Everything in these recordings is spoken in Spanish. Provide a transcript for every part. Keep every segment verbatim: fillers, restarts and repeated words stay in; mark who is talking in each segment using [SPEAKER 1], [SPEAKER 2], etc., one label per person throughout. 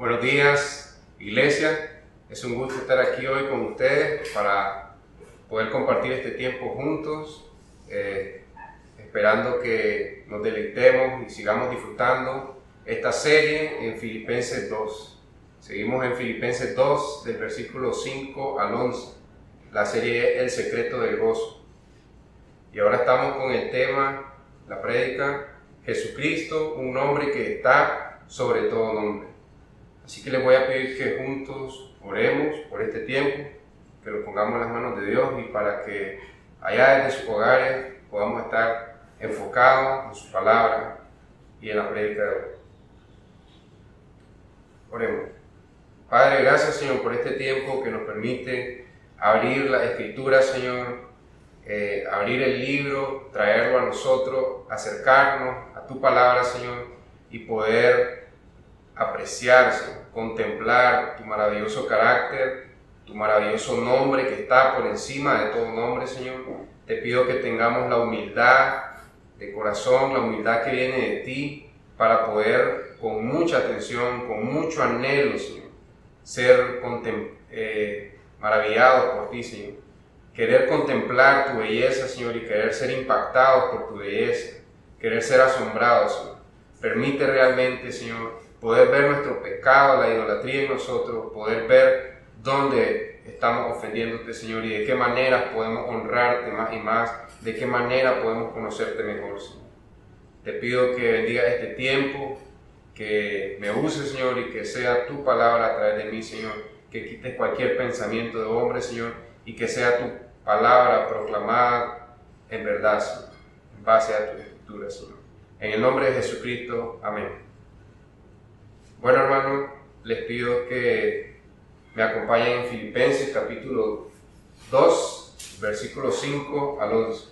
[SPEAKER 1] Buenos días, iglesia. Es un gusto estar aquí hoy con ustedes para poder compartir este tiempo juntos, eh, esperando que nos deleitemos y sigamos disfrutando esta serie en Filipenses dos. Seguimos en Filipenses dos, del versículo cinco al once. La serie es El secreto del gozo. Y ahora estamos con el tema, la prédica, Jesucristo, un nombre que está sobre todo nombre. Así que les voy a pedir que juntos oremos por este tiempo, que lo pongamos en las manos de Dios y para que allá desde sus hogares podamos estar enfocados en su palabra y en la prédica de hoy. Oremos. Padre, gracias, Señor, por este tiempo que nos permite abrir la Escritura, Señor, eh, abrir el libro, traerlo a nosotros, acercarnos a tu palabra, Señor, y poder apreciar, Señor, contemplar tu maravilloso carácter, tu maravilloso nombre que está por encima de todo nombre, Señor. Te pido que tengamos la humildad de corazón, la humildad que viene de ti, para poder, con mucha atención, con mucho anhelo, Señor, ser eh, maravillados por ti, Señor. Querer contemplar tu belleza, Señor, y querer ser impactados por tu belleza, querer ser asombrados, Señor. Permite realmente, Señor, poder ver nuestro pecado, la idolatría en nosotros, poder ver dónde estamos ofendiéndote, Señor, y de qué manera podemos honrarte más y más, de qué manera podemos conocerte mejor, Señor. Te pido que bendiga este tiempo, que me uses, Señor, y que sea tu palabra a través de mí, Señor, que quites cualquier pensamiento de hombre, Señor, y que sea tu palabra proclamada en verdad, Señor, en base a tu escritura, Señor. En el nombre de Jesucristo, amén. Bueno, hermanos, les pido que me acompañen en Filipenses capítulo dos, versículos cinco al once.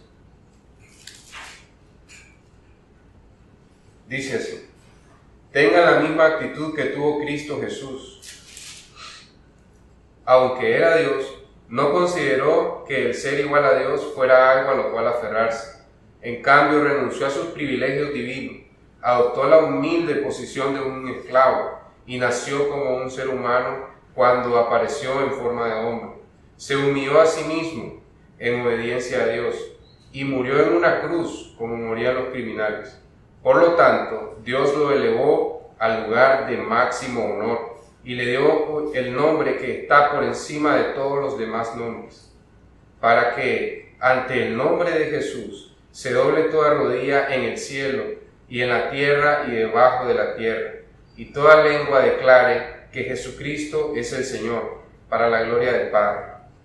[SPEAKER 1] Dice así: tengan la misma actitud que tuvo Cristo Jesús. Aunque era Dios, no consideró que el ser igual a Dios fuera algo a lo cual aferrarse. En cambio, renunció a sus privilegios divinos, adoptó la humilde posición de un esclavo y nació como un ser humano cuando apareció en forma de hombre. Se humilló a sí mismo en obediencia a Dios y murió en una cruz como morían los criminales. Por lo tanto, Dios lo elevó al lugar de máximo honor y le dio el nombre que está por encima de todos los demás nombres, para que ante el nombre de Jesús se doble toda rodilla en el cielo y en la tierra y debajo de la tierra, y toda lengua declare que Jesucristo es el Señor, para la gloria del Padre.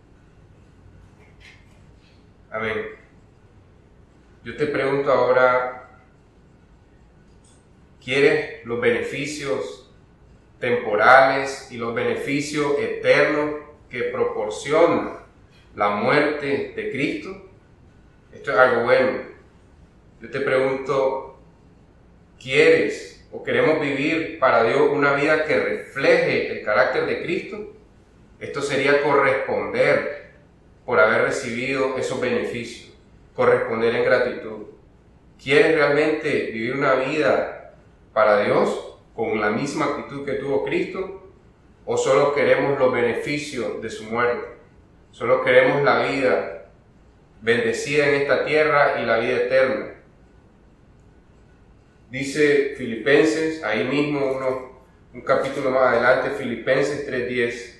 [SPEAKER 1] Amén. Yo te pregunto ahora, ¿quieres los beneficios temporales y los beneficios eternos que proporciona la muerte de Cristo? Esto es algo bueno. Yo te pregunto, ¿quieres o queremos vivir para Dios una vida que refleje el carácter de Cristo? Esto sería corresponder por haber recibido esos beneficios, corresponder en gratitud. ¿Quieres realmente vivir una vida para Dios con la misma actitud que tuvo Cristo? ¿O solo queremos los beneficios de su muerte? ¿Solo queremos la vida bendecida en esta tierra y la vida eterna? Dice Filipenses, ahí mismo uno, un capítulo más adelante, Filipenses tres diez.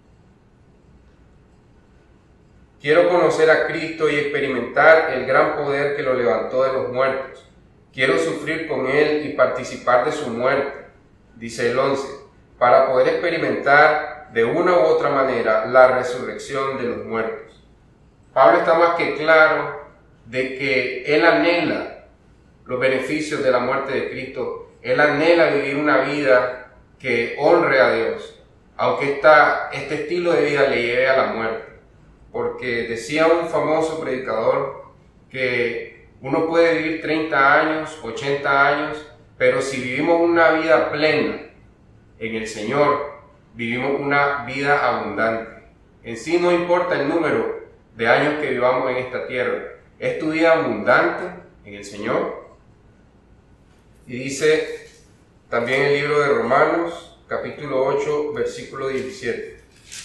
[SPEAKER 1] Quiero conocer a Cristo y experimentar el gran poder que lo levantó de los muertos. Quiero sufrir con Él y participar de su muerte, dice el once, para poder experimentar de una u otra manera la resurrección de los muertos. Pablo está más que claro de que él anhela los beneficios de la muerte de Cristo. Él anhela vivir una vida que honre a Dios, aunque esta, este estilo de vida le lleve a la muerte. Porque decía un famoso predicador que uno puede vivir treinta años, ochenta años, pero si vivimos una vida plena en el Señor, vivimos una vida abundante. En sí no importa el número de años que vivamos en esta tierra, es tu vida abundante en el Señor. Y dice también el libro de Romanos, capítulo ocho, versículo diecisiete.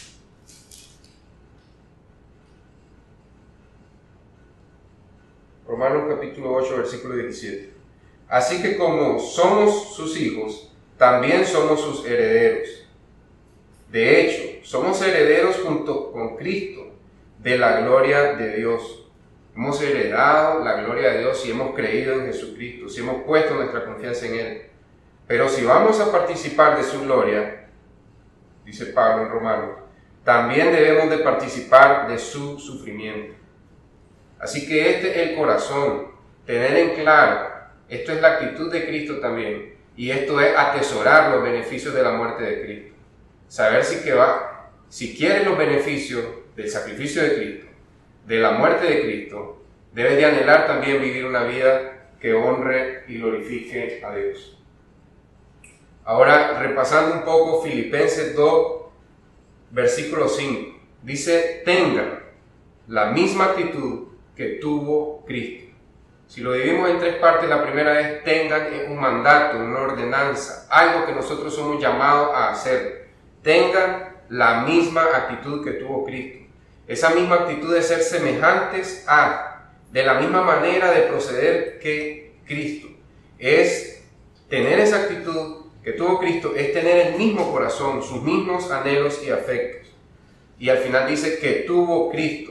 [SPEAKER 1] Romanos capítulo ocho, versículo diecisiete. Así que como somos sus hijos, también somos sus herederos. De hecho, somos herederos junto con Cristo de la gloria de Dios. Hemos heredado la gloria de Dios si hemos creído en Jesucristo, si hemos puesto nuestra confianza en Él. Pero si vamos a participar de su gloria, dice Pablo en Romanos, también debemos de participar de su sufrimiento. Así que este es el corazón, tener en claro, esto es la actitud de Cristo también, y esto es atesorar los beneficios de la muerte de Cristo. Saber si, que va, si quieres los beneficios del sacrificio de Cristo, de la muerte de Cristo, debes de anhelar también vivir una vida que honre y glorifique a Dios. Ahora, repasando un poco Filipenses dos, versículo cinco, dice, tengan la misma actitud que tuvo Cristo. Si lo dividimos en tres partes, la primera es tengan un mandato, una ordenanza, algo que nosotros somos llamados a hacer. Tengan la misma actitud que tuvo Cristo. Esa misma actitud de ser semejantes a, de la misma manera de proceder que Cristo. Es tener esa actitud que tuvo Cristo, es tener el mismo corazón, sus mismos anhelos y afectos. Y al final dice que tuvo Cristo.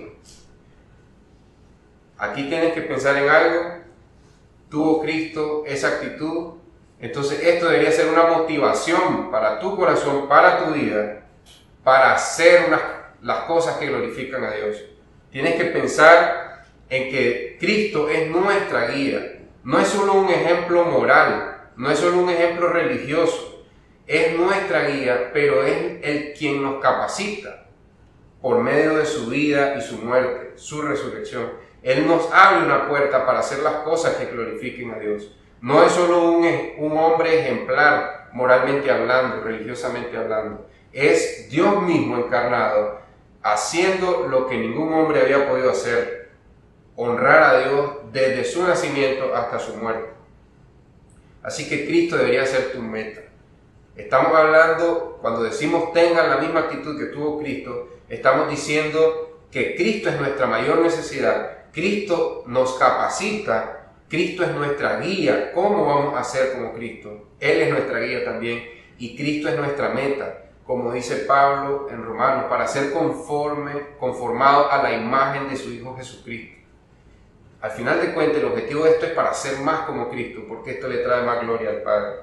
[SPEAKER 1] Aquí tienes que pensar en algo, tuvo Cristo esa actitud, entonces esto debería ser una motivación para tu corazón, para tu vida, para hacer unas, las cosas que glorifican a Dios. Tienes que pensar en que Cristo es nuestra guía, no es solo un ejemplo moral, no es solo un ejemplo religioso, es nuestra guía, pero es el quien nos capacita por medio de su vida y su muerte, su resurrección. Él nos abre una puerta para hacer las cosas que glorifiquen a Dios. No es solo un, un hombre ejemplar, moralmente hablando, religiosamente hablando. Es Dios mismo encarnado, haciendo lo que ningún hombre había podido hacer. Honrar a Dios desde su nacimiento hasta su muerte. Así que Cristo debería ser tu meta. Estamos hablando, cuando decimos tengan la misma actitud que tuvo Cristo, estamos diciendo que Cristo es nuestra mayor necesidad. Cristo nos capacita, Cristo es nuestra guía. ¿Cómo vamos a ser como Cristo? Él es nuestra guía también y Cristo es nuestra meta, como dice Pablo en Romanos, para ser conforme, conformado a la imagen de su Hijo Jesucristo. Al final de cuentas, el objetivo de esto es para ser más como Cristo, porque esto le trae más gloria al Padre.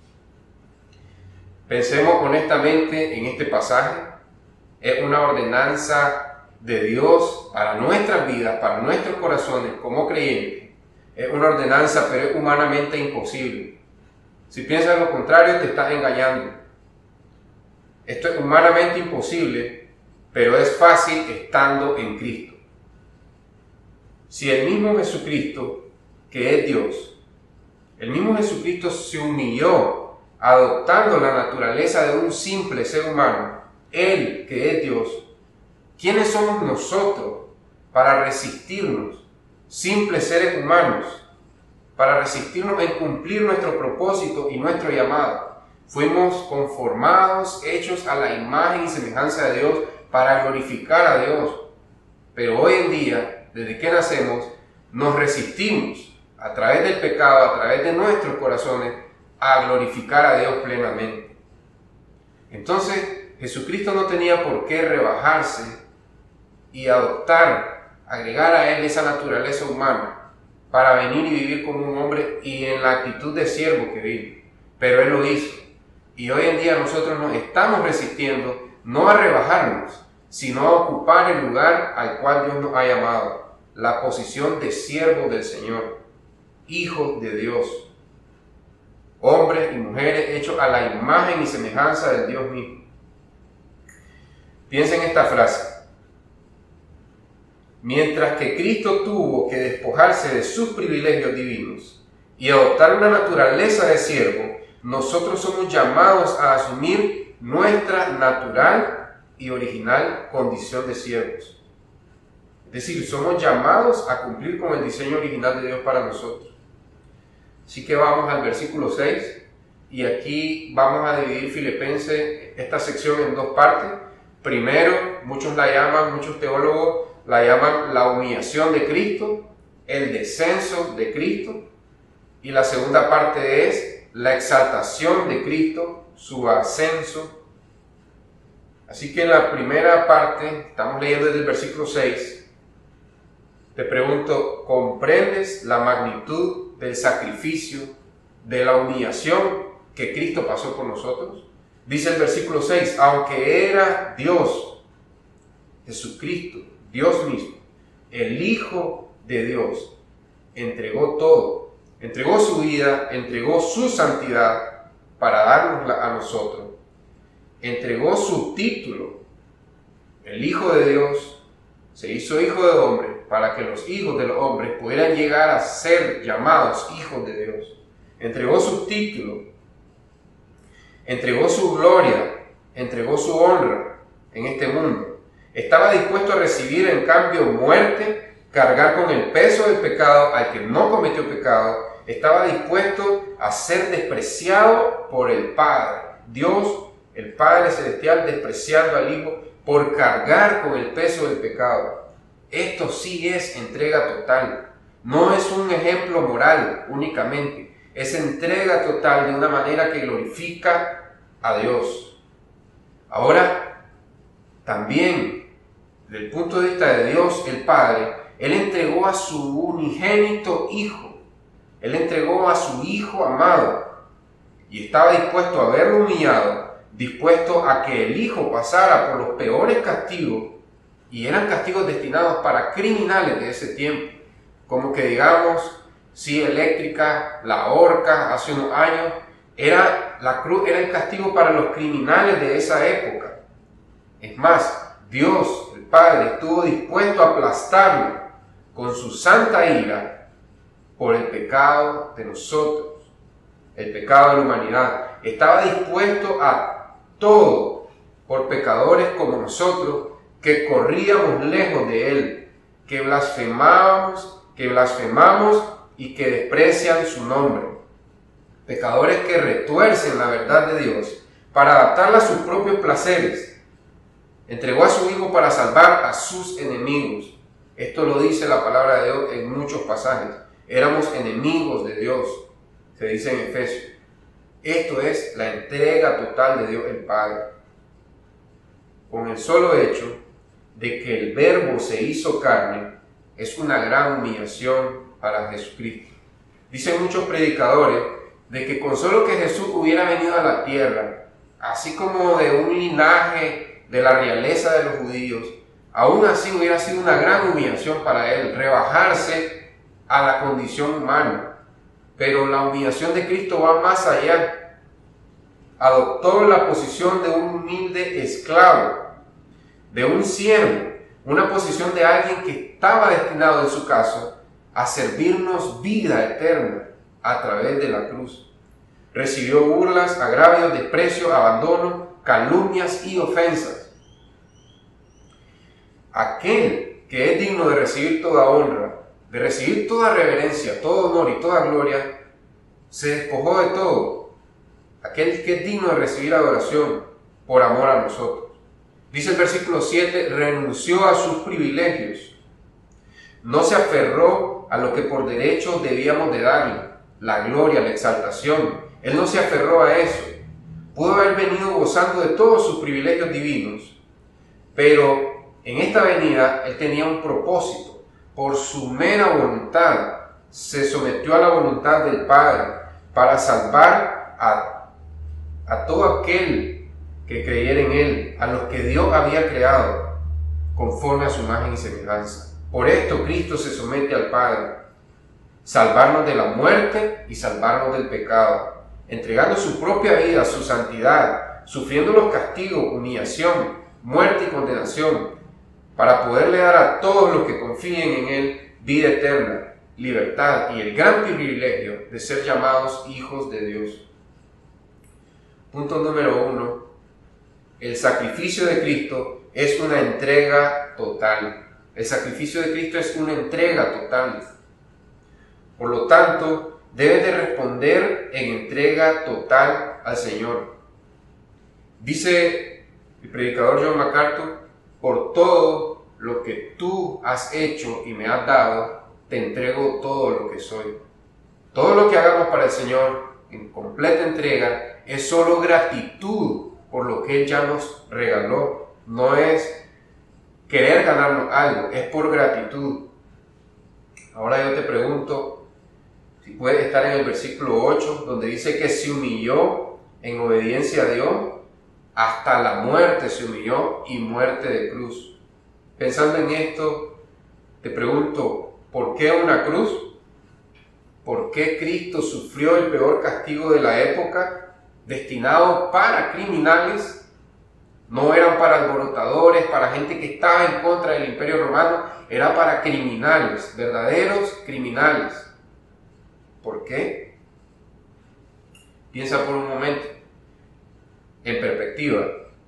[SPEAKER 1] Pensemos honestamente en este pasaje. Es una ordenanza de Dios para nuestras vidas, para nuestros corazones como creyentes. Es una ordenanza, pero es humanamente imposible. Si piensas lo contrario, te estás engañando. Esto es humanamente imposible, pero es fácil estando en Cristo. Si el mismo Jesucristo, que es Dios, el mismo Jesucristo se humilló adoptando la naturaleza de un simple ser humano, Él, que es Dios, ¿quiénes somos nosotros para resistirnos, simples seres humanos, para resistirnos en cumplir nuestro propósito y nuestro llamado? Fuimos conformados, hechos a la imagen y semejanza de Dios para glorificar a Dios. Pero hoy en día, desde que nacemos, nos resistimos a través del pecado, a través de nuestros corazones, a glorificar a Dios plenamente. Entonces, Jesucristo no tenía por qué rebajarse y adoptar, agregar a Él esa naturaleza humana para venir y vivir como un hombre y en la actitud de siervo que vive. Pero Él lo hizo. Y hoy en día nosotros nos estamos resistiendo no a rebajarnos, sino a ocupar el lugar al cual Dios nos ha llamado, la posición de siervo del Señor, hijos de Dios, hombres y mujeres hechos a la imagen y semejanza del Dios mismo. Piensa en esta frase. Mientras que Cristo tuvo que despojarse de sus privilegios divinos y adoptar una naturaleza de siervo, nosotros somos llamados a asumir nuestra natural y original condición de siervos. Es decir, somos llamados a cumplir con el diseño original de Dios para nosotros. Así que vamos al versículo seis y aquí vamos a dividir Filipenses, esta sección, en dos partes. Primero, muchos la llaman, muchos teólogos la llaman la humillación de Cristo, el descenso de Cristo, y la segunda parte es la exaltación de Cristo, su ascenso. Así que en la primera parte, estamos leyendo desde el versículo seis, te pregunto, ¿comprendes la magnitud del sacrificio, de la humillación que Cristo pasó por nosotros? Dice el versículo seis, aunque era Dios, Jesucristo, Dios mismo, el Hijo de Dios, entregó todo, entregó su vida, entregó su santidad para darnosla a nosotros, entregó su título, el Hijo de Dios, se hizo Hijo de hombre para que los hijos de los hombres pudieran llegar a ser llamados hijos de Dios. Entregó su título, entregó su gloria, entregó su honra en este mundo. Estaba dispuesto a recibir en cambio muerte, cargar con el peso del pecado al que no cometió pecado. Estaba dispuesto a ser despreciado por el Padre. Dios, el Padre Celestial, despreciando al Hijo por cargar con el peso del pecado. Esto sí es entrega total. No es un ejemplo moral únicamente. Es entrega total de una manera que glorifica a Dios. Ahora, también, desde el punto de vista de Dios, el Padre, Él entregó a su unigénito Hijo. Él entregó a su Hijo amado. Y estaba dispuesto a verlo humillado, dispuesto a que el Hijo pasara por los peores castigos, y eran castigos destinados para criminales de ese tiempo, como que digamos, silla eléctrica, la horca hace unos años, era, la cruz era el castigo para los criminales de esa época. Es más, Dios, el Padre, estuvo dispuesto a aplastarlo con su santa ira por el pecado de nosotros, el pecado de la humanidad. Estaba dispuesto a todo por pecadores como nosotros, que corríamos lejos de Él, que blasfemábamos, que blasfemamos y que desprecian su nombre. Pecadores que retuercen la verdad de Dios para adaptarla a sus propios placeres. Entregó a su Hijo para salvar a sus enemigos. Esto lo dice la palabra de Dios en muchos pasajes. Éramos enemigos de Dios, se dice en Efesios. Esto es la entrega total de Dios el Padre. Con el solo hecho de que el Verbo se hizo carne, es una gran humillación para Jesucristo. Dicen muchos predicadores de que con solo que Jesús hubiera venido a la tierra, así como de un linaje de la realeza de los judíos, aún así hubiera sido una gran humillación para Él, rebajarse a la condición humana. Pero la humillación de Cristo va más allá. Adoptó la posición de un humilde esclavo, de un siervo, una posición de alguien que estaba destinado en su caso a servirnos vida eterna a través de la cruz. Recibió burlas, agravios, desprecio, abandono, calumnias y ofensas. Aquel que es digno de recibir toda honra, de recibir toda reverencia, todo honor y toda gloria, se despojó de todo. Aquel que es digno de recibir adoración por amor a nosotros. Dice el versículo siete, renunció a sus privilegios. No se aferró a lo que por derecho debíamos de darle, la gloria, la exaltación. Él no se aferró a eso. Pudo haber venido gozando de todos sus privilegios divinos, pero en esta venida Él tenía un propósito. Por su mera voluntad se sometió a la voluntad del Padre para salvar a, a todo aquel que creyera en Él, a los que Dios había creado conforme a su imagen y semejanza. Por esto Cristo se somete al Padre, salvarnos de la muerte y salvarnos del pecado, entregando su propia vida, su santidad, sufriendo los castigos, humillación, muerte y condenación, para poderle dar a todos los que confíen en Él vida eterna, libertad y el gran privilegio de ser llamados hijos de Dios. Punto número uno. El sacrificio de Cristo es una entrega total. El sacrificio de Cristo es una entrega total. Por lo tanto, debes de responder en entrega total al Señor. Dice el predicador John MacArthur: por todo lo que tú has hecho y me has dado, te entrego todo lo que soy. Todo lo que hagamos para el Señor en completa entrega es solo gratitud por lo que Él ya nos regaló. No es querer ganarnos algo, es por gratitud. Ahora yo te pregunto si puedes estar en el versículo ocho, donde dice que se humilló en obediencia a Dios, hasta la muerte se humilló, y muerte de cruz. Pensando en esto, te pregunto, ¿por qué una cruz? ¿Por qué Cristo sufrió el peor castigo de la época, destinado para criminales? No eran para alborotadores, para gente que estaba en contra del Imperio Romano, era para criminales, verdaderos criminales. ¿Por qué? Piensa por un momento, en perspectiva.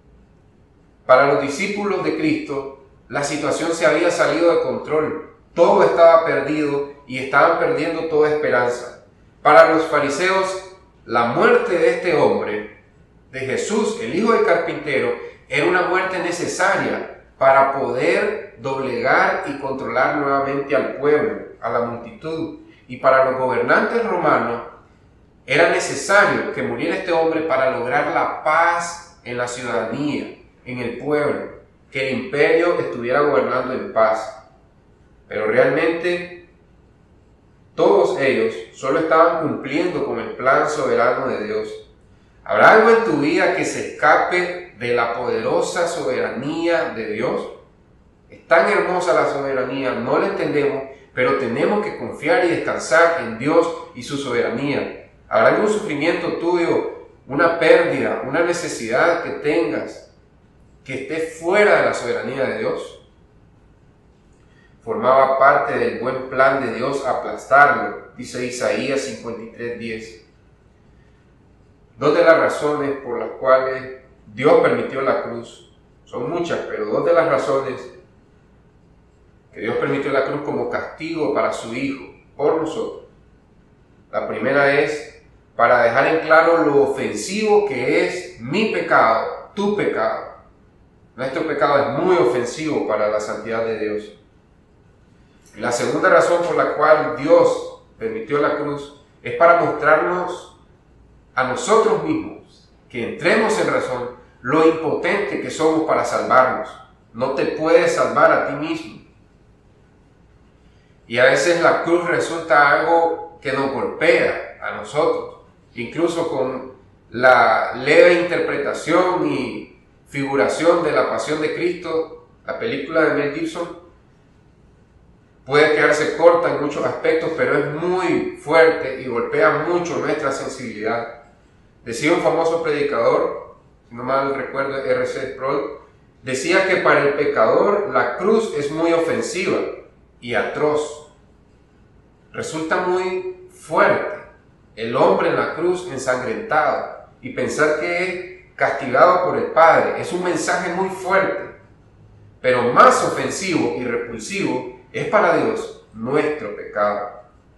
[SPEAKER 1] Para los discípulos de Cristo, la situación se había salido de control. Todo estaba perdido y estaban perdiendo toda esperanza. Para los fariseos, la muerte de este hombre, de Jesús, el hijo del carpintero, era una muerte necesaria para poder doblegar y controlar nuevamente al pueblo, a la multitud. Y para los gobernantes romanos, era necesario que muriera este hombre para lograr la paz en la ciudadanía, en el pueblo, que el imperio estuviera gobernando en paz. Pero realmente todos ellos solo estaban cumpliendo con el plan soberano de Dios. ¿Habrá algo en tu vida que se escape de la poderosa soberanía de Dios? Es tan hermosa la soberanía, no la entendemos, pero tenemos que confiar y descansar en Dios y su soberanía. ¿Habrá algún sufrimiento tuyo, una pérdida, una necesidad que tengas que esté fuera de la soberanía de Dios? Formaba parte del buen plan de Dios aplastarlo, dice Isaías cincuenta y tres diez. Dos de las razones por las cuales Dios permitió la cruz, son muchas, pero dos de las razones que Dios permitió la cruz como castigo para su Hijo, por nosotros. La primera es para dejar en claro lo ofensivo que es mi pecado, tu pecado. Nuestro pecado es muy ofensivo para la santidad de Dios. Y la segunda razón por la cual Dios permitió la cruz es para mostrarnos a nosotros mismos, que entremos en razón, lo impotente que somos para salvarnos. No te puedes salvar a ti mismo. Y a veces la cruz resulta algo que nos golpea a nosotros, incluso con la leve interpretación y figuración de la pasión de Cristo. La película de Mel Gibson puede quedarse corta en muchos aspectos, pero es muy fuerte y golpea mucho nuestra sensibilidad. Decía un famoso predicador, si no mal recuerdo, R C Sproul, decía que para el pecador la cruz es muy ofensiva y atroz. Resulta muy fuerte el hombre en la cruz ensangrentado y pensar que es castigado por el Padre. Es un mensaje muy fuerte, pero más ofensivo y repulsivo es para Dios nuestro pecado.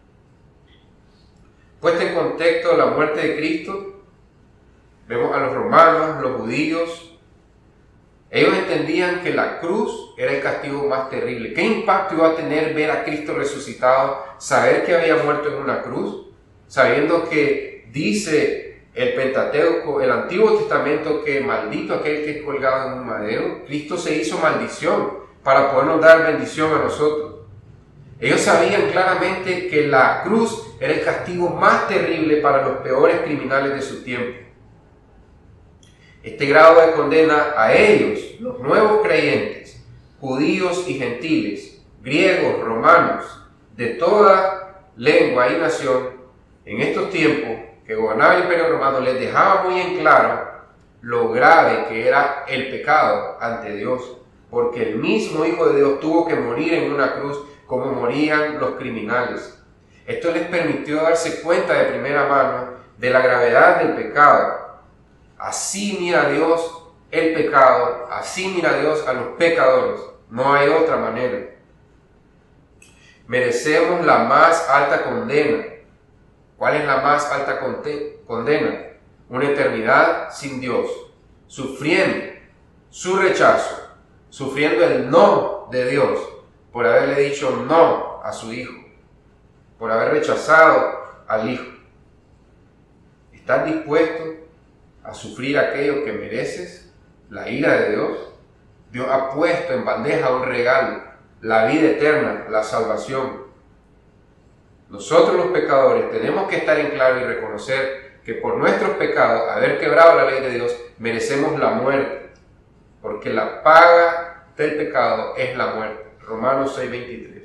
[SPEAKER 1] Puesta en contexto la muerte de Cristo, vemos a los romanos, los judíos. Ellos entendían que la cruz era el castigo más terrible. ¿Qué impacto iba a tener ver a Cristo resucitado, saber que había muerto en una cruz, sabiendo que dice el Pentateuco, el Antiguo Testamento, que maldito aquel que es colgado en un madero? Cristo se hizo maldición para podernos dar bendición a nosotros. Ellos sabían claramente que la cruz era el castigo más terrible para los peores criminales de su tiempo. Este grado de condena a ellos, los nuevos creyentes, judíos y gentiles, griegos, romanos, de toda lengua y nación, en estos tiempos que gobernaba el Imperio Romano, les dejaba muy en claro lo grave que era el pecado ante Dios, porque el mismo Hijo de Dios tuvo que morir en una cruz como morían los criminales. Esto les permitió darse cuenta de primera mano de la gravedad del pecado. Así mira Dios el pecado, así mira Dios a los pecadores. No hay otra manera. Merecemos la más alta condena, ¿Cuál es la más alta condena? Una eternidad sin Dios, sufriendo su rechazo, sufriendo el no de Dios por haberle dicho no a su Hijo, por haber rechazado al Hijo. ¿Estás dispuesto a sufrir aquello que mereces? La ira de Dios. Dios ha puesto en bandeja un regalo, la vida eterna, la salvación. Nosotros los pecadores tenemos que estar en claro y reconocer que por nuestros pecados, haber quebrado la ley de Dios, merecemos la muerte, porque la paga del pecado es la muerte. Romanos seis veintitrés.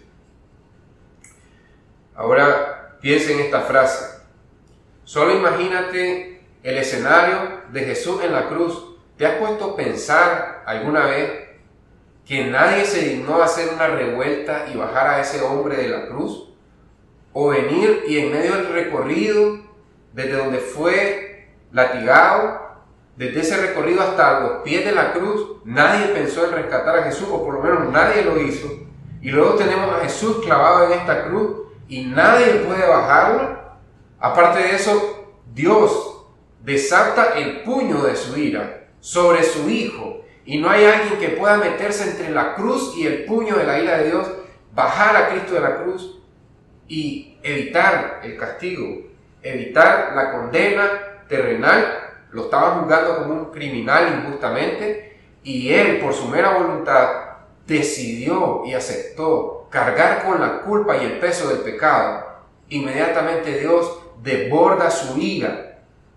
[SPEAKER 1] Ahora piensa en esta frase. Solo imagínate el escenario de Jesús en la cruz. ¿Te has puesto a pensar alguna vez que nadie se dignó a hacer una revuelta y bajar a ese hombre de la cruz? O venir y en medio del recorrido, desde donde fue latigado, desde ese recorrido hasta los pies de la cruz, nadie pensó en rescatar a Jesús, o por lo menos nadie lo hizo. Y luego tenemos a Jesús clavado en esta cruz y nadie puede bajarlo. Aparte de eso, Dios desata el puño de su ira sobre su Hijo, y no hay alguien que pueda meterse entre la cruz y el puño de la ira de Dios, bajar a Cristo de la cruz y evitar el castigo, evitar la condena terrenal. Lo estaban juzgando como un criminal injustamente, y él, por su mera voluntad, decidió y aceptó cargar con la culpa y el peso del pecado. Inmediatamente Dios desborda su ira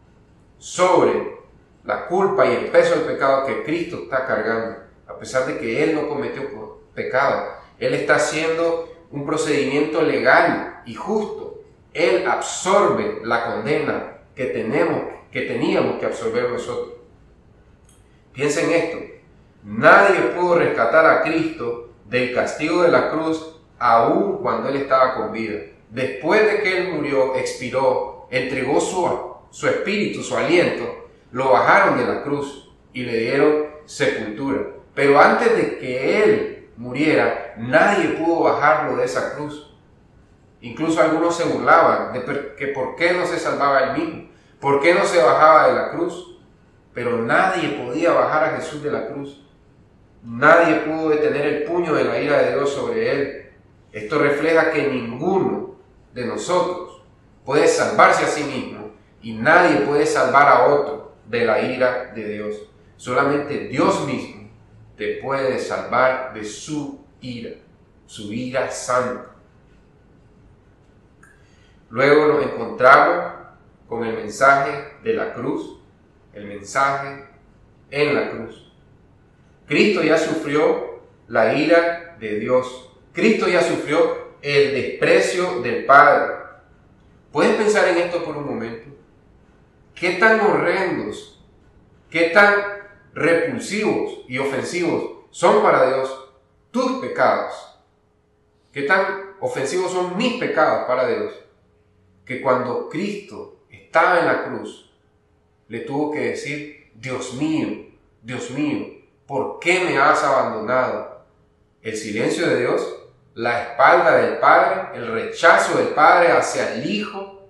[SPEAKER 1] sobre la culpa y el peso del pecado que Cristo está cargando, a pesar de que Él no cometió pecado. Él está haciendo un procedimiento legal y justo. Él absorbe la condena que tenemos, que teníamos que absorber nosotros. Piensen esto: nadie pudo rescatar a Cristo del castigo de la cruz, aun cuando Él estaba con vida. Después de que Él murió, expiró, entregó su, su espíritu, su aliento, lo bajaron de la cruz y le dieron sepultura. Pero antes de que Él muriera, nadie pudo bajarlo de esa cruz. Incluso algunos se burlaban de que por qué no se salvaba Él mismo, por qué no se bajaba de la cruz. Pero nadie podía bajar a Jesús de la cruz. Nadie pudo detener el puño de la ira de Dios sobre Él. Esto refleja que ninguno de nosotros puede salvarse a sí mismo, y nadie puede salvar a otro de la ira de Dios. Solamente Dios mismo te puede salvar de su ira, su ira santa. Luego nos encontramos con el mensaje de la cruz, el mensaje en la cruz. Cristo ya sufrió la ira de Dios. Cristo ya sufrió el desprecio del Padre. ¿Puedes pensar en esto por un momento? ¿Qué tan horrendos, qué tan repulsivos y ofensivos son para Dios tus pecados? ¿Qué tan ofensivos son mis pecados para Dios? Que cuando Cristo estaba en la cruz, le tuvo que decir: Dios mío, Dios mío, ¿por qué me has abandonado? El silencio de Dios, la espalda del Padre, el rechazo del Padre hacia el Hijo,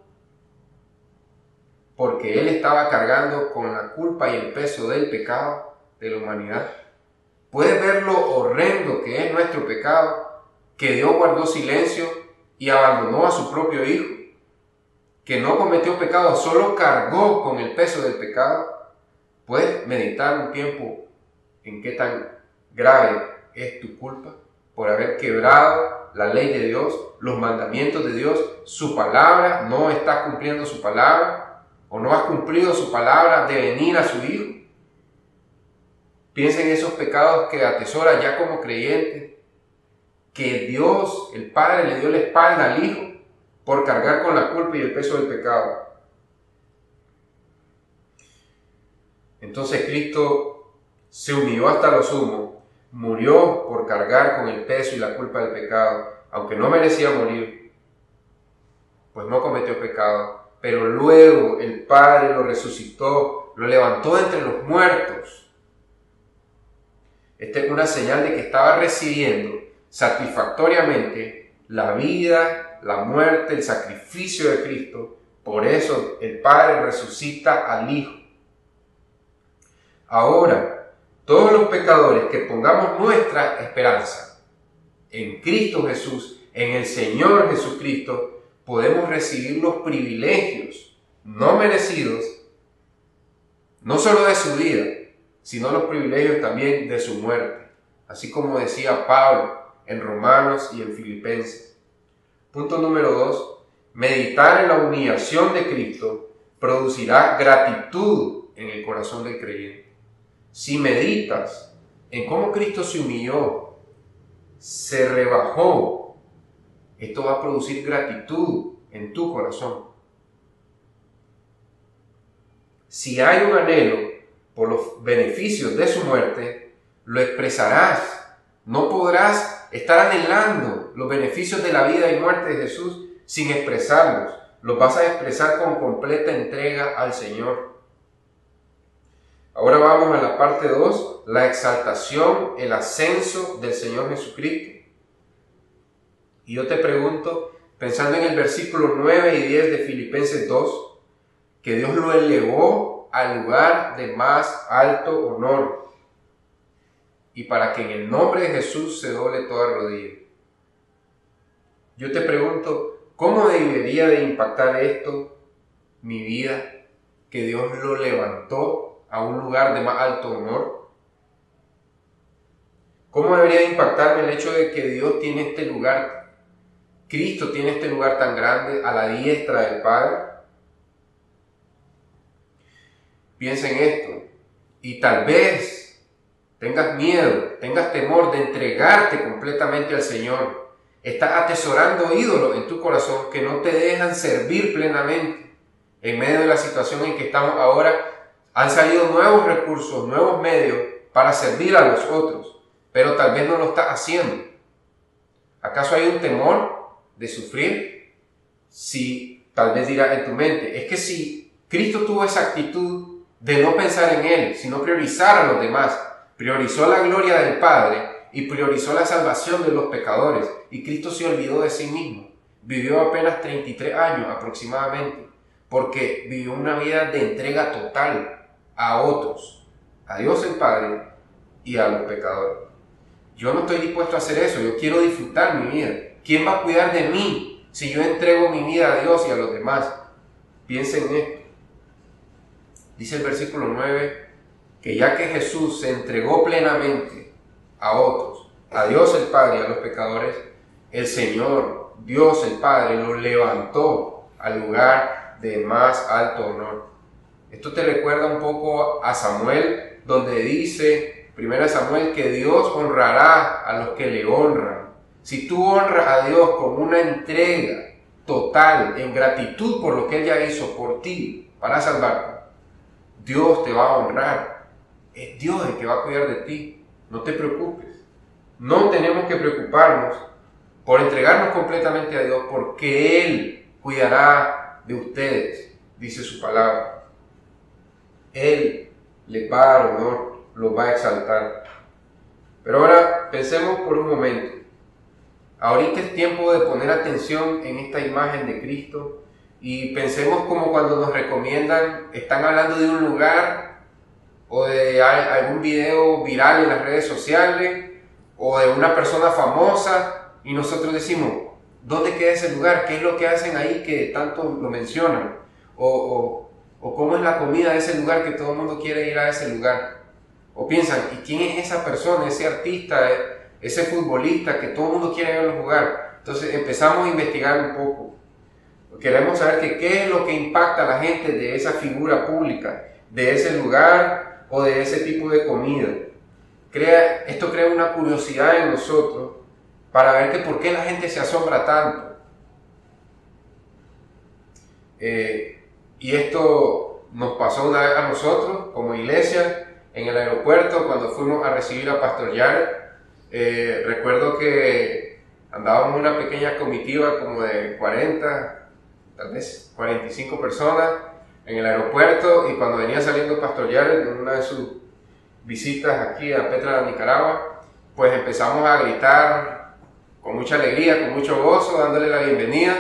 [SPEAKER 1] porque Él estaba cargando con la culpa y el peso del pecado de la humanidad. ¿Puedes ver lo horrendo que es nuestro pecado? Que Dios guardó silencio y abandonó a su propio Hijo, que no cometió pecado, solo cargó con el peso del pecado. ¿Puedes meditar un tiempo en qué tan grave es tu culpa por haber quebrado la ley de Dios, los mandamientos de Dios, su palabra? No estás cumpliendo su palabra, o no has cumplido su palabra de venir a su Hijo. Piensa en esos pecados que atesora ya como creyente, que Dios, el Padre, le dio la espalda al Hijo por cargar con la culpa y el peso del pecado. Entonces Cristo se humilló hasta lo sumo, murió por cargar con el peso y la culpa del pecado, aunque no merecía morir, pues no cometió pecado. Pero luego el Padre lo resucitó, lo levantó entre los muertos. Esta es una señal de que estaba recibiendo satisfactoriamente la vida, la muerte, el sacrificio de Cristo Por eso el Padre resucita al Hijo. Ahora, todos los pecadores que pongamos nuestra esperanza en Cristo Jesús, en el Señor Jesucristo, podemos recibir los privilegios no merecidos, no solo de su vida, sino los privilegios también de su muerte, así como decía Pablo en Romanos y en Filipenses. Punto número dos, meditar en la humillación de Cristo producirá gratitud en el corazón del creyente. Si meditas en cómo Cristo se humilló, se rebajó, esto va a producir gratitud en tu corazón. Si hay un anhelo por los beneficios de su muerte, lo expresarás. No podrás estar anhelando los beneficios de la vida y muerte de Jesús sin expresarlos. Los vas a expresar con completa entrega al Señor. Ahora vamos a la parte dos, la exaltación, el ascenso del Señor Jesucristo. Y yo te pregunto, pensando en el versículo nueve y diez de Filipenses dos, que Dios lo elevó al lugar de más alto honor, y para que en el nombre de Jesús se doble toda rodilla. Yo te pregunto, ¿cómo debería de impactar esto mi vida? Que Dios lo levantó a un lugar de más alto honor. ¿Cómo debería de impactarme el hecho de que Dios tiene este lugar, Cristo tiene este lugar tan grande a la diestra del Padre? Piensa en esto, y tal vez tengas miedo, tengas temor de entregarte completamente al Señor. Estás atesorando ídolos en tu corazón que no te dejan servir plenamente. En medio de la situación en que estamos ahora, han salido nuevos recursos, nuevos medios para servir a los otros, pero tal vez no lo estás haciendo. ¿Acaso hay un temor de sufrir? Si tal vez dirás en tu mente, es que si Cristo tuvo esa actitud de no pensar en Él, sino priorizar a los demás, priorizó la gloria del Padre y priorizó la salvación de los pecadores, y Cristo se olvidó de sí mismo. Vivió apenas treinta y tres años aproximadamente, porque vivió una vida de entrega total a otros, a Dios el Padre y a los pecadores. Yo no estoy dispuesto a hacer eso, yo quiero disfrutar mi vida. ¿Quién va a cuidar de mí si yo entrego mi vida a Dios y a los demás? Piensen en esto. Dice el versículo nueve, que ya que Jesús se entregó plenamente a otros, a Dios el Padre y a los pecadores, el Señor, Dios el Padre, lo levantó al lugar de más alto honor. Esto te recuerda un poco a Samuel, donde dice, primero Samuel, que Dios honrará a los que le honran. Si tú honras a Dios con una entrega total, en gratitud por lo que Él ya hizo por ti, para salvarte, Dios te va a honrar. Es Dios el que va a cuidar de ti. No te preocupes. No tenemos que preocuparnos por entregarnos completamente a Dios, porque Él cuidará de ustedes, dice su palabra. Él les va a dar honor, los va a exaltar. Pero ahora pensemos por un momento. Ahorita es tiempo de poner atención en esta imagen de Cristo. Y pensemos como cuando nos recomiendan, están hablando de un lugar o de algún video viral en las redes sociales o de una persona famosa, y nosotros decimos, ¿dónde queda ese lugar? ¿Qué es lo que hacen ahí que tanto lo mencionan? O, o, o ¿cómo es la comida de ese lugar que todo el mundo quiere ir a ese lugar? O piensan, ¿y quién es esa persona, ese artista, ese futbolista que todo el mundo quiere verlo jugar? Entonces empezamos a investigar un poco. Queremos saber que qué es lo que impacta a la gente de esa figura pública, de ese lugar o de ese tipo de comida. Crea, esto crea una curiosidad en nosotros para ver que por qué la gente se asombra tanto. Eh, y esto nos pasó una vez a nosotros como iglesia en el aeropuerto cuando fuimos a recibir a Pastor Jared. Eh, recuerdo que andábamos en una pequeña comitiva como de cuarenta, tal vez cuarenta y cinco personas en el aeropuerto, y cuando venía saliendo Pastor Jared en una de sus visitas aquí a Petra, Nicaragua, pues empezamos a gritar con mucha alegría, con mucho gozo, dándole la bienvenida,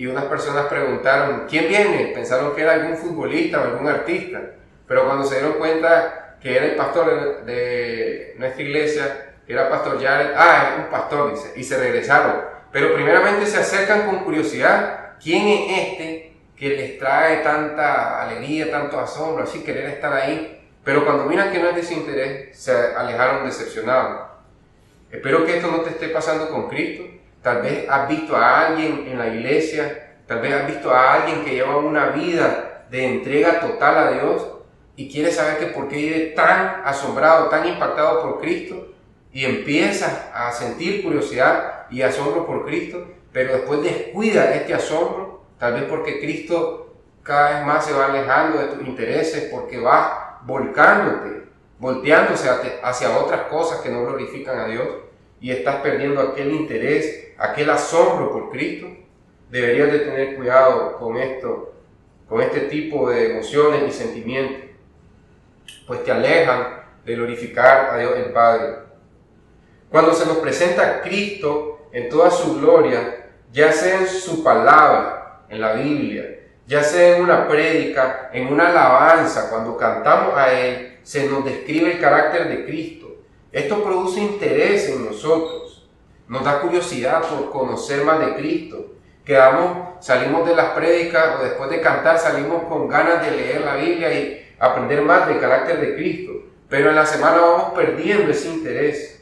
[SPEAKER 1] y unas personas preguntaron, ¿quién viene? Pensaron que era algún futbolista o algún artista, pero cuando se dieron cuenta que era el pastor de, de nuestra iglesia, que era Pastor Jared, ah, es un pastor, dice, y se regresaron. Pero primeramente se acercan con curiosidad, ¿quién es este que les trae tanta alegría, tanto asombro, así querer estar ahí? Pero cuando miran que no es de su interés, se alejaron decepcionados. Espero que esto no te esté pasando con Cristo. Tal vez has visto a alguien en la iglesia, tal vez has visto a alguien que lleva una vida de entrega total a Dios y quieres saber que por qué vive tan asombrado, tan impactado por Cristo, y empiezas a sentir curiosidad y asombro por Cristo, pero después descuida este asombro, tal vez porque Cristo cada vez más se va alejando de tus intereses, porque vas volcándote, volteándose hacia otras cosas que no glorifican a Dios, y estás perdiendo aquel interés, aquel asombro por Cristo. Deberías de tener cuidado con esto, con este tipo de emociones y sentimientos, pues te alejan de glorificar a Dios el Padre. Cuando se nos presenta a Cristo en toda su gloria, ya sea en su palabra, en la Biblia, ya sea en una prédica, en una alabanza, cuando cantamos a Él, se nos describe el carácter de Cristo. Esto produce interés en nosotros, nos da curiosidad por conocer más de Cristo. Quedamos, salimos de las prédicas o después de cantar salimos con ganas de leer la Biblia y aprender más del carácter de Cristo, pero en la semana vamos perdiendo ese interés.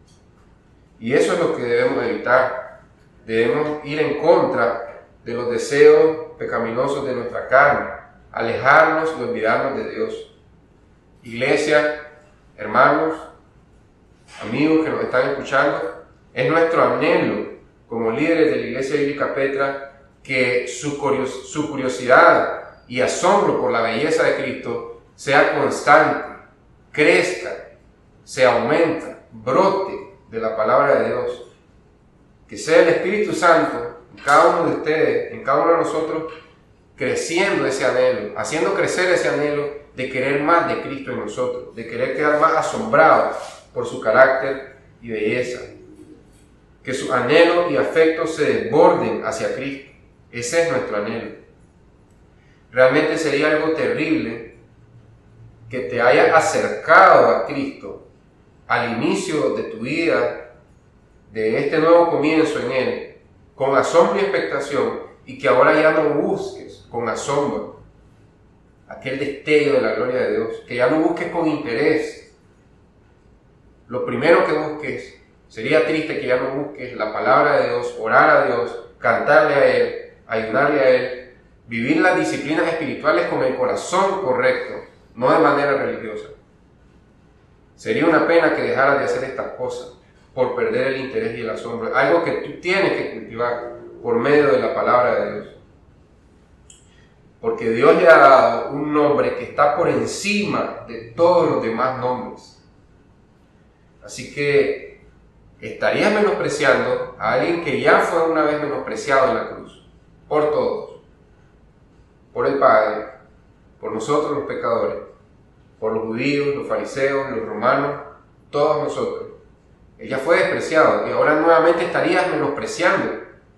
[SPEAKER 1] Y eso es lo que debemos evitar. Debemos ir en contra de los deseos pecaminosos de nuestra carne, alejarnos y olvidarnos de Dios. Iglesia, hermanos, amigos que nos están escuchando, es nuestro anhelo como líderes de la Iglesia Bíblica Petra que su curiosidad y asombro por la belleza de Cristo sea constante, crezca, se aumenta, brote de la palabra de Dios. Que sea el Espíritu Santo en cada uno de ustedes, en cada uno de nosotros, creciendo ese anhelo, haciendo crecer ese anhelo de querer más de Cristo en nosotros, de querer quedar más asombrados por su carácter y belleza. Que sus anhelos y afectos se desborden hacia Cristo. Ese es nuestro anhelo. Realmente sería algo terrible que te hayas acercado a Cristo al inicio de tu vida, de este nuevo comienzo en Él, con asombro y expectación, y que ahora ya no busques con asombro aquel destello de la gloria de Dios, que ya no busques con interés. Lo primero que busques, sería triste que ya no busques la palabra de Dios, orar a Dios, cantarle a Él, ayudarle a Él, vivir las disciplinas espirituales con el corazón correcto, no de manera religiosa. Sería una pena que dejaras de hacer estas cosas por perder el interés y el asombro, algo que tú tienes que cultivar por medio de la palabra de Dios. Porque Dios le ha dado un nombre que está por encima de todos los demás nombres. Así que estarías menospreciando a alguien que ya fue una vez menospreciado en la cruz, por todos, por el Padre, por nosotros los pecadores, por los judíos, los fariseos, los romanos, todos nosotros. Él ya fue despreciado y ahora nuevamente estarías menospreciando.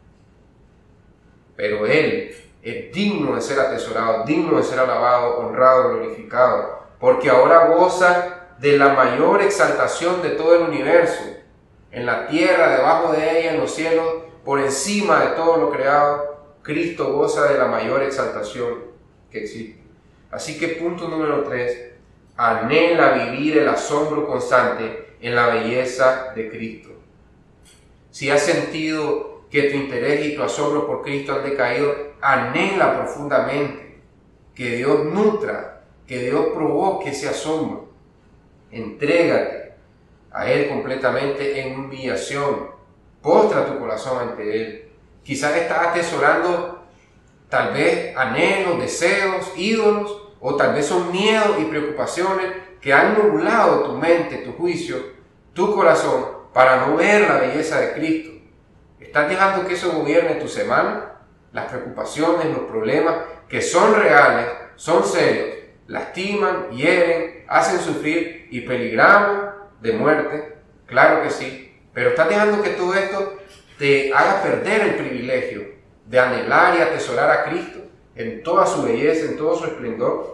[SPEAKER 1] Pero Él es digno de ser atesorado, digno de ser alabado, honrado, glorificado, porque ahora goza de la mayor exaltación de todo el universo, en la tierra, debajo de ella, en los cielos, por encima de todo lo creado. Cristo goza de la mayor exaltación que existe. Así que punto número tres, anhela vivir el asombro constante en la belleza de Cristo. Si has sentido que tu interés y tu asombro por Cristo han decaído, anhela profundamente que Dios nutra, que Dios provoque ese asombro. Entrégate a Él completamente en humillación. Postra tu corazón ante Él. Quizás estás atesorando tal vez anhelos, deseos, ídolos, o tal vez son miedos y preocupaciones que han nublado tu mente, tu juicio, tu corazón, para no ver la belleza de Cristo. ¿Estás dejando que eso gobierne tu semana? Las preocupaciones, los problemas, que son reales, son serios, lastiman, hieren, hacen sufrir y peligramos de muerte, claro que sí, pero estás dejando que todo esto te haga perder el privilegio de anhelar y atesorar a Cristo en toda su belleza, en todo su esplendor.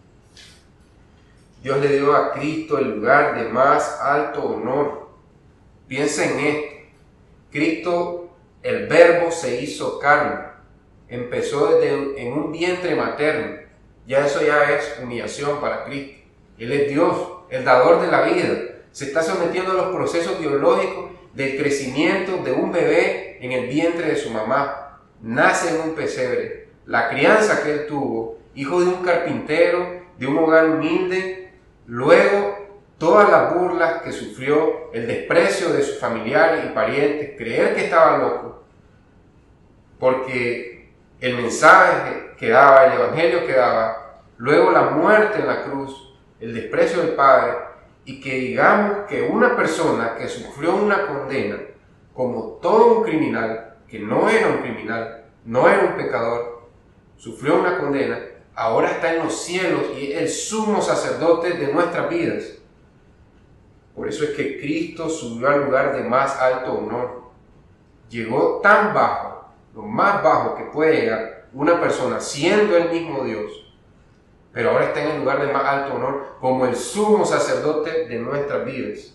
[SPEAKER 1] Dios le dio a Cristo el lugar de más alto honor. Piensa en esto. Cristo, el Verbo, se hizo carne. Empezó desde en un vientre materno. Ya eso ya es humillación para Cristo. Él es Dios, el dador de la vida. Se está sometiendo a los procesos biológicos del crecimiento de un bebé en el vientre de su mamá. Nace en un pesebre. La crianza que él tuvo, hijo de un carpintero, de un hogar humilde. Luego, todas las burlas que sufrió, el desprecio de sus familiares y parientes, creer que estaba loco, porque el mensaje que daba, el evangelio que daba, luego la muerte en la cruz, el desprecio del Padre, y que digamos que una persona que sufrió una condena como todo un criminal, que no era un criminal, no era un pecador, sufrió una condena, ahora está en los cielos y es el sumo sacerdote de nuestras vidas. Por eso es que Cristo subió al lugar de más alto honor. Llegó tan bajo, lo más bajo que puede llegar una persona siendo el mismo Dios, pero ahora está en el lugar de más alto honor como el sumo sacerdote de nuestras vidas.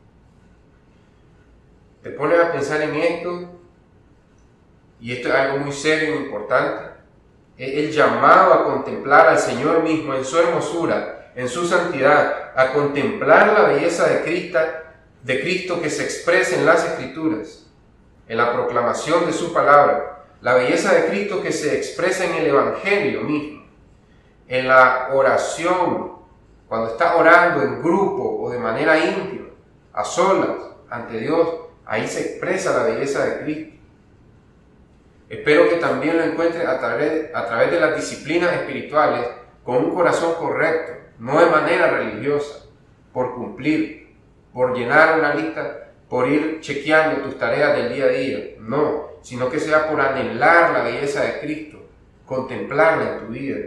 [SPEAKER 1] Te pones a pensar en esto, y esto es algo muy serio e importante. El llamado a contemplar al Señor mismo en su hermosura, en su santidad, a contemplar la belleza de Cristo, de Cristo que se expresa en las Escrituras, en la proclamación de su palabra, la belleza de Cristo que se expresa en el Evangelio mismo, en la oración, cuando está orando en grupo o de manera íntima, a solas, ante Dios, ahí se expresa la belleza de Cristo. Espero que también lo encuentres a través, a través de las disciplinas espirituales con un corazón correcto, no de manera religiosa, por cumplir, por llenar una lista, por ir chequeando tus tareas del día a día, no, sino que sea por anhelar la belleza de Cristo, contemplarla en tu vida.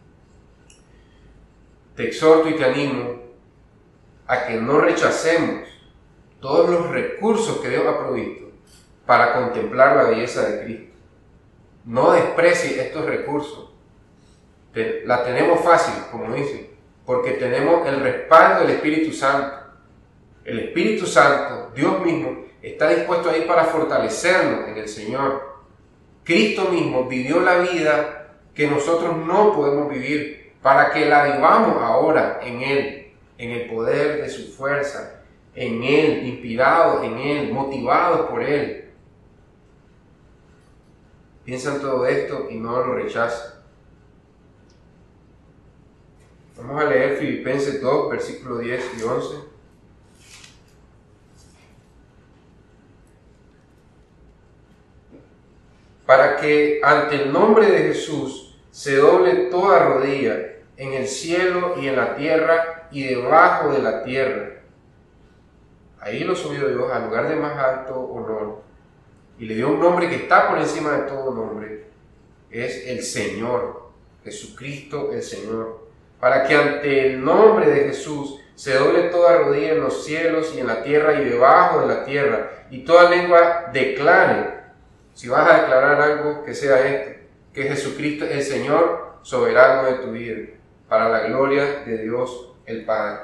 [SPEAKER 1] Te exhorto y te animo a que no rechacemos todos los recursos que Dios ha provisto para contemplar la belleza de Cristo. No desprecies estos recursos. Te, la tenemos fácil, como dice, porque tenemos el respaldo del Espíritu Santo. El Espíritu Santo, Dios mismo, está dispuesto ahí para fortalecernos en el Señor. Cristo mismo vivió la vida que nosotros no podemos vivir, para que la vivamos ahora en Él, en el poder de su fuerza, en Él, inspirados en Él, motivados por Él. Piensa en todo esto y no lo rechacen. Vamos a leer Filipenses dos, versículos diez y once. Para que ante el nombre de Jesús se doble toda rodilla en el cielo y en la tierra y debajo de la tierra. Ahí lo subió Dios al lugar de más alto honor. Y le dio un nombre que está por encima de todo nombre. Es el Señor, Jesucristo el Señor. Para que ante el nombre de Jesús se doble toda rodilla en los cielos y en la tierra y debajo de la tierra. Y toda lengua declare, si vas a declarar algo, que sea esto, que Jesucristo es el Señor soberano de tu vida, para la gloria de Dios el Padre.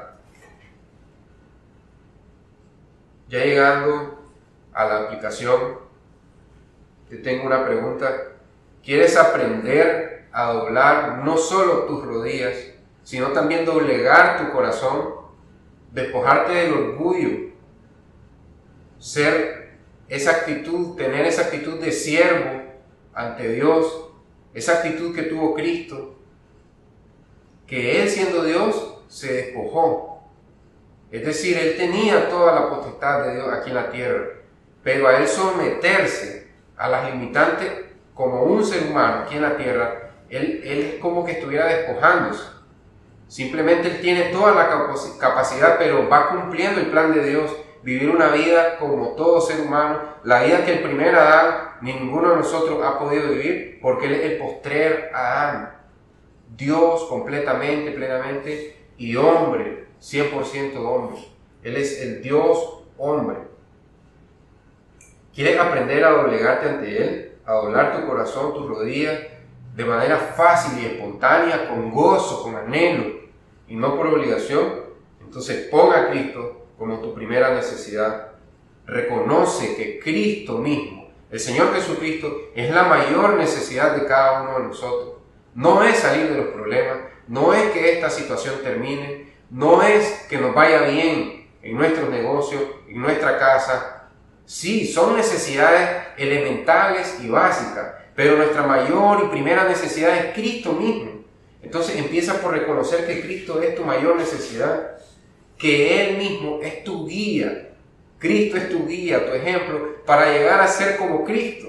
[SPEAKER 1] Ya llegando a la aplicación, te tengo una pregunta. ¿Quieres aprender a doblar no solo tus rodillas, sino también doblegar tu corazón, despojarte del orgullo, ser esa actitud, tener esa actitud de siervo ante Dios, esa actitud que tuvo Cristo, que Él siendo Dios se despojó? Es decir, Él tenía toda la potestad de Dios aquí en la tierra, pero a Él someterse a las limitantes como un ser humano aquí en la tierra, Él, él como que estuviera despojándose. Simplemente Él tiene toda la capacidad, pero va cumpliendo el plan de Dios, vivir una vida como todo ser humano, la vida que el primer Adán, ni ninguno de nosotros ha podido vivir, porque Él es el postrer Adán. Dios completamente, plenamente, y hombre, cien por ciento hombre. Él es el Dios hombre. ¿Quieres aprender a doblegarte ante Él? a doblar tu corazón, tus rodillas, de manera fácil y espontánea, con gozo, con anhelo, y no por obligación, entonces pon a Cristo como tu primera necesidad. Reconoce que Cristo mismo, el Señor Jesucristo, es la mayor necesidad de cada uno de nosotros. No es salir de los problemas, no es que esta situación termine, no es que nos vaya bien en nuestros negocios, en nuestra casa. Sí, son necesidades elementales y básicas, pero nuestra mayor y primera necesidad es Cristo mismo. Entonces empieza por reconocer que Cristo es tu mayor necesidad, que Él mismo es tu guía. Cristo es tu guía, tu ejemplo, para llegar a ser como Cristo.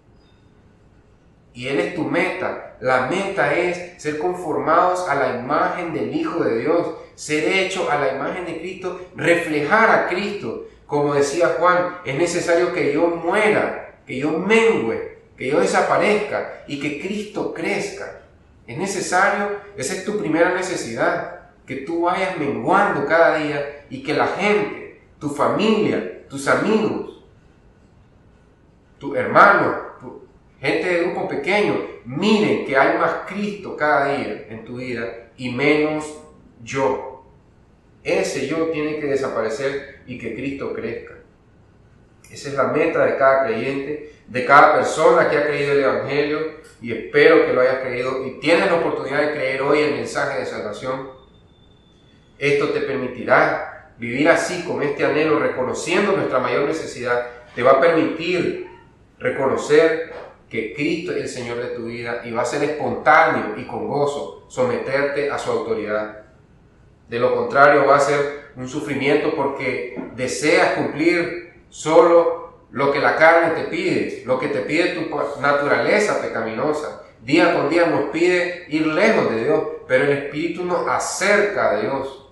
[SPEAKER 1] Y Él es tu meta. La meta es ser conformados a la imagen del Hijo de Dios, ser hecho a la imagen de Cristo, reflejar a Cristo. Como decía Juan, es necesario que yo muera, que yo mengüe, que yo desaparezca y que Cristo crezca. Es necesario, esa es tu primera necesidad, que tú vayas menguando cada día y que la gente, tu familia, tus amigos, tus hermanos, tu gente de grupo pequeño, miren que hay más Cristo cada día en tu vida y menos yo. Ese yo tiene que desaparecer y que Cristo crezca. Esa es la meta de cada creyente, de cada persona que ha creído el Evangelio, y espero que lo hayas creído y tienes la oportunidad de creer hoy el mensaje de salvación. Esto te permitirá vivir así, con este anhelo, reconociendo nuestra mayor necesidad. Te va a permitir reconocer que Cristo es el Señor de tu vida y va a ser espontáneo y con gozo someterte a su autoridad. De lo contrario, va a ser un sufrimiento porque deseas cumplir solo lo que la carne te pide, lo que te pide tu naturaleza pecaminosa. Día con día nos pide ir lejos de Dios, pero el Espíritu nos acerca a Dios.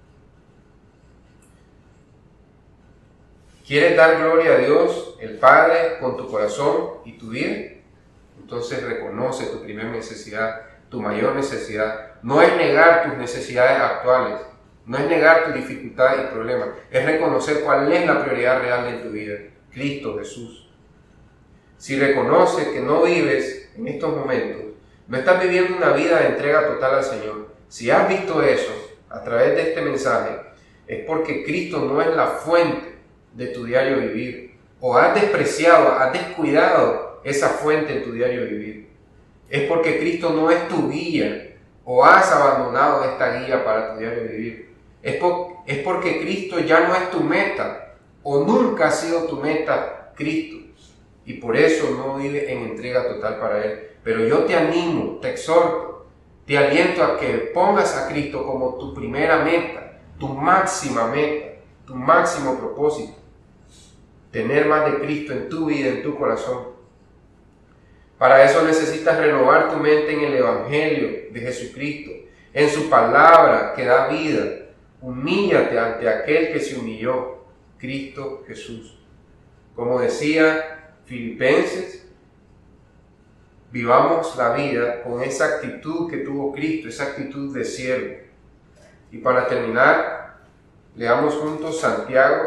[SPEAKER 1] ¿Quieres dar gloria a Dios, el Padre, con tu corazón y tu vida? Entonces reconoce tu primera necesidad, tu mayor necesidad. No es negar tus necesidades actuales, no es negar tus dificultades y problemas, es reconocer cuál es la prioridad real de tu vida, Cristo Jesús. Si reconoces que no vives en estos momentos, no estás viviendo una vida de entrega total al Señor, si has visto eso a través de este mensaje, es porque Cristo no es la fuente de tu diario vivir, o has despreciado, has descuidado esa fuente en tu diario vivir. Es porque Cristo no es tu guía, o has abandonado esta guía para tu diario vivir. Es, por, es porque Cristo ya no es tu meta, o nunca ha sido tu meta Cristo, y por eso no vives en entrega total para Él. Pero yo te animo, te exhorto, te aliento a que pongas a Cristo como tu primera meta, tu máxima meta, tu máximo propósito. Tener más de Cristo en tu vida, en tu corazón. Para eso necesitas renovar tu mente en el Evangelio de Jesucristo, en su palabra que da vida. Humíllate ante aquel que se humilló, Cristo Jesús. Como decía Filipenses, vivamos la vida con esa actitud que tuvo Cristo, esa actitud de siervo. Y para terminar, leamos juntos Santiago,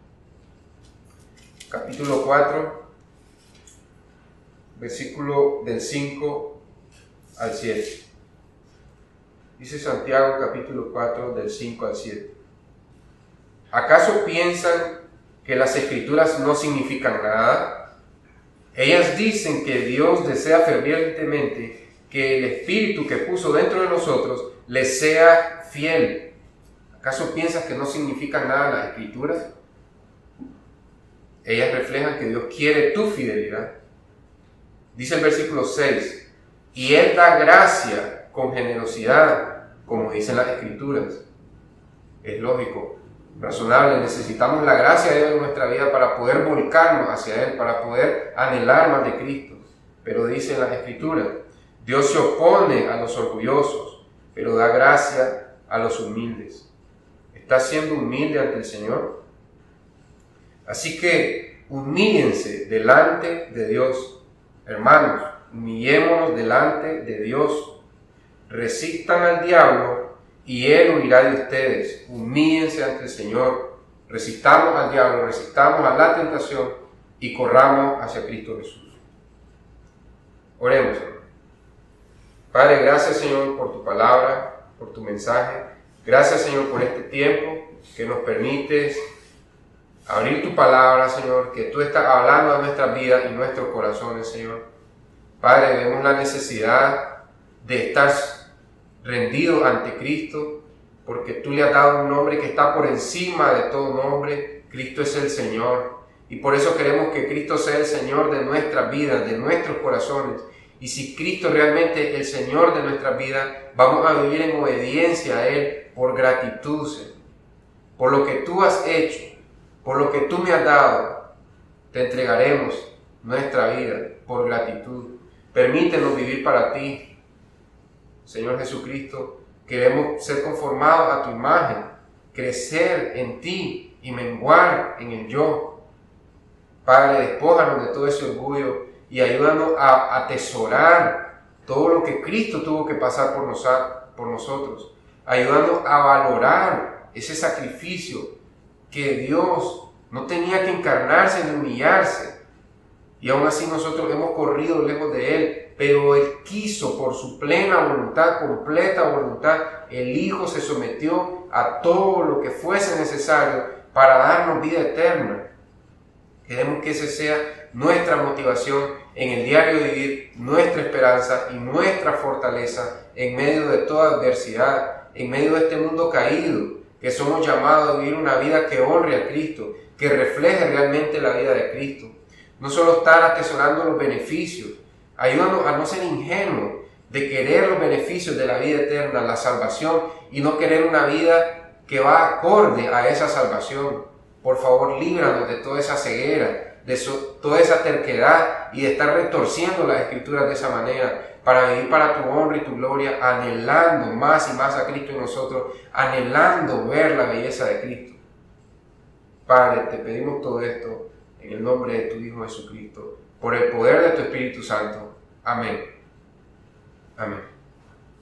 [SPEAKER 1] capítulo cuatro, versículo del cinco al siete. Dice Santiago capítulo cuatro del cinco al siete. ¿Acaso piensan que las Escrituras no significan nada? Ellas dicen que Dios desea fervientemente que el Espíritu que puso dentro de nosotros les sea fiel. ¿Acaso piensas que no significan nada las Escrituras? Ellas reflejan que Dios quiere tu fidelidad. Dice el versículo seis, y Él da gracia con generosidad, como dicen las Escrituras. Es lógico, razonable, necesitamos la gracia de Dios en nuestra vida para poder volcarnos hacia Él, para poder anhelar más de Cristo. Pero dicen las Escrituras, Dios se opone a los orgullosos, pero da gracia a los humildes. ¿Estás siendo humilde ante el Señor? Así que humíllense delante de Dios. Hermanos, humillémonos delante de Dios. Resistan al diablo y Él huirá de ustedes. Humíllense ante el Señor. Resistamos al diablo, resistamos a la tentación y corramos hacia Cristo Jesús. Oremos, Señor. Padre, gracias, Señor, por tu palabra, por tu mensaje. Gracias, Señor, por este tiempo que nos permites abrir tu palabra, Señor, que tú estás hablando a nuestras vidas y nuestros corazones, Señor. Padre, vemos la necesidad de estar rendidos ante Cristo, porque tú le has dado un nombre que está por encima de todo nombre. Cristo es el Señor. Y por eso queremos que Cristo sea el Señor de nuestras vidas, de nuestros corazones. Y si Cristo realmente es el Señor de nuestras vidas, vamos a vivir en obediencia a Él por gratitud, Señor. Por lo que tú has hecho, por lo que tú me has dado, te entregaremos nuestra vida por gratitud. Permítenos vivir para ti, Señor Jesucristo. Queremos ser conformados a tu imagen, crecer en ti y menguar en el yo. Padre, despójanos de todo ese orgullo y ayúdanos a atesorar todo lo que Cristo tuvo que pasar por, nos, por nosotros. Ayúdanos a valorar ese sacrificio que Dios no tenía que encarnarse ni humillarse. Y aún así nosotros hemos corrido lejos de Él, pero Él quiso por su plena voluntad, completa voluntad, el Hijo se sometió a todo lo que fuese necesario para darnos vida eterna. Queremos que esa sea nuestra motivación en el diario vivir, nuestra esperanza y nuestra fortaleza en medio de toda adversidad, en medio de este mundo caído, que somos llamados a vivir una vida que honre a Cristo, que refleje realmente la vida de Cristo. No solo estar atesorando los beneficios, ayúdanos a no ser ingenuos de querer los beneficios de la vida eterna, la salvación, y no querer una vida que va acorde a esa salvación. Por favor, líbranos de toda esa ceguera, de so, toda esa terquedad y de estar retorciendo las Escrituras de esa manera, para vivir para tu honra y tu gloria, anhelando más y más a Cristo en nosotros, anhelando ver la belleza de Cristo. Padre, te pedimos todo esto en el nombre de tu Hijo Jesucristo, por el poder de tu Espíritu Santo. Amén. Amén.